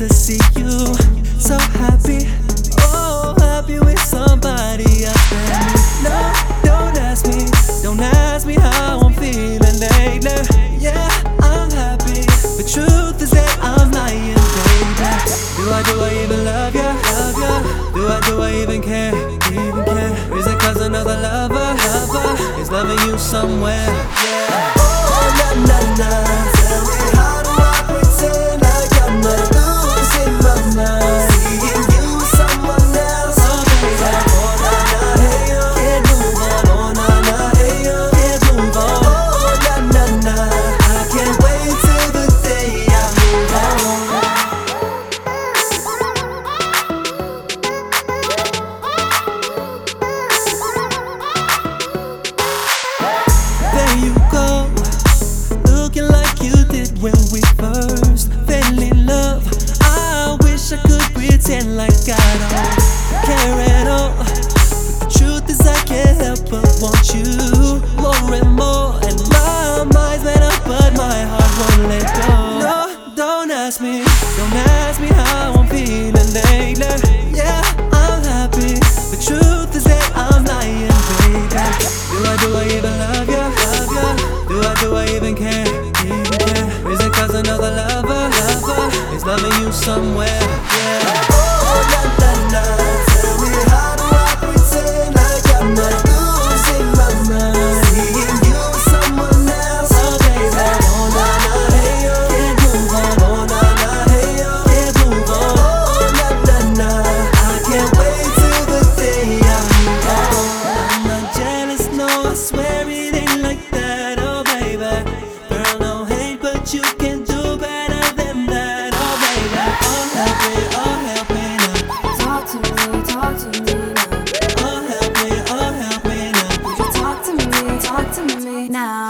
to see you so happy, oh happy with somebody else than me. No, don't ask me how I'm feeling lately. Yeah, I'm happy. The truth is that I'm lying, baby. Do I even love ya? Do I even care? Is it cause another lover is loving you somewhere? Yeah. Oh, na. Tell me, how do I pretend like I'm not losing my mind? Seeing you with someone else. Oh, baby. Oh, na, hey, yo. Can't move on. Oh, na, hey, yo. Can't move on. Oh, na. I can't wait till the day I move on. There you go, looking like you did when we first fell in love. I wish I could pretend like I don't care at all, but the truth is I can't help but want you more and more. And my mind's made up but my heart won't let go. No, don't ask me how I'm feeling lately. Yeah, I'm happy. The truth is that I'm lying, baby. Do I even love ya? Do I even care? Is it cause another lover is loving you somewhere? Yeah. Oh, na. Tell me, how do I pretend like I'm not losing my mind? Seeing you with someone else. Oh, baby. Oh, na, hey, yo. Can't move on. Oh, na, hey, yo. Can't move on. Oh, na. I can't wait till the day I move on. I'm not jealous, no, I swear it ain't like that. Oh, baby. Girl, no hate, but you can do better than that. Oh, baby. Oh, help me now. Talk to me now. Oh, help me now. Talk to me now.